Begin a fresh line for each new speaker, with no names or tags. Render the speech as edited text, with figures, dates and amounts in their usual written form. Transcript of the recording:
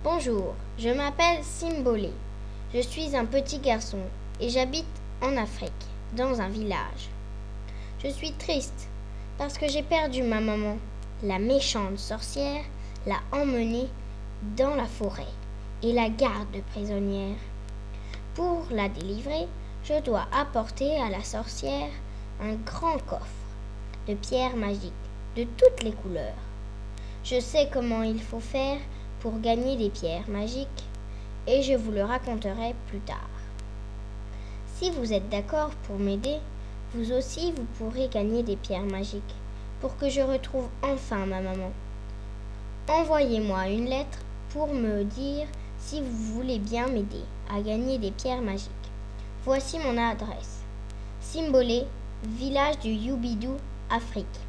Bonjour, je m'appelle Simbolé. Je suis un petit garçon et j'habite en Afrique, dans un village. Je suis triste parce que j'ai perdu ma maman. La méchante sorcière l'a emmenée dans la forêt et la garde prisonnière. Pour la délivrer, je dois apporter à la sorcière un grand coffre de pierres magiques de toutes les couleurs. Je sais comment il faut faire pour gagner des pierres magiques et je vous le raconterai plus tard. Si vous êtes d'accord pour m'aider, vous aussi vous pourrez gagner des pierres magiques pour que je retrouve enfin ma maman. Envoyez-moi une lettre pour me dire si vous voulez bien m'aider à gagner des pierres magiques. Voici mon adresse. Simbolé, village du Youbidou, Afrique.